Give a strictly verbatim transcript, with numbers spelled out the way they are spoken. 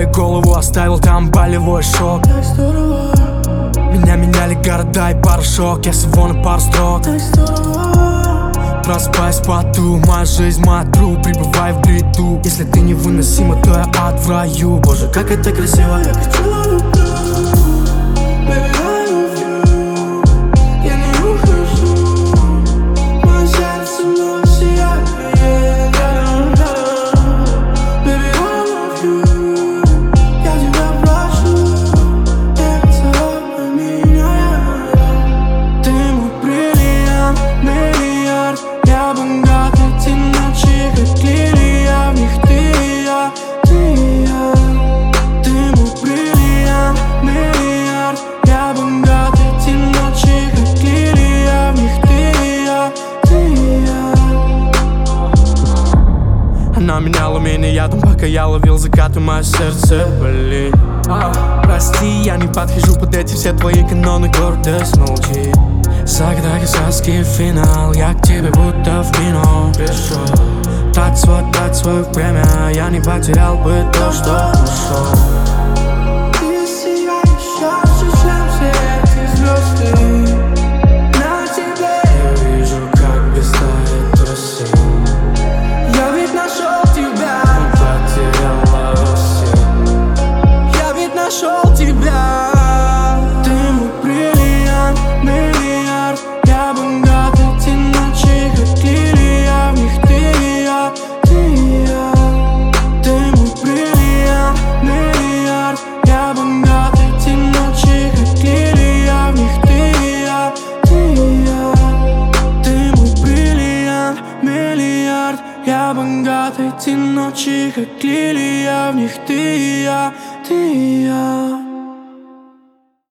Мою голову оставил там болевой шок. Так здорово. Меня меняли города и порошок. Я всего на пару строк. Так здорово. Проспать в поту, моя жизнь, мой друг. Пребывай в бреду. Если ты невыносима, то я ад в раю. Боже, как это красиво. Я хочу люблю. Baby, I love you. Я не ухожу. Мое сердце вновь сияет. Baby, I love you. Я тебя прошу, не целуй меня. Ты мой бриллиант, миллиард. Я богат, эти ночи как лилия. В них ты и я, ты и я. Ты мой бриллиант, миллиард. Я богат, эти ночи как лилия. В них ты и я, ты и я. Она меняла меня ядом, пока я ловил закат, и мое сердце болит. А, прости, я не подхожу под эти все твои каноны, гордость молчит. Саграй сказки финал, я к тебе будто в кино пришел. Трать свое, трать свое время, я не потерял бы то, что нашел. Ты сияешь ярче, чем все эти звезды. На тебе Я вижу, как блистает трусы. я ведь нашел тебя. Потеряла осень. Я ведь нашел тебя. Ты мой бриллиант, миллиард. Я богат, эти ночи как лилия. В них ты и я, ты и я. Ты мой бриллиант, миллиард. Я богат, эти ночи как лилия. В них ты и я, ты и я. Ты мой бриллиант, миллиард. Я богат, эти ночи как лилия. В них ты и я, ты и я.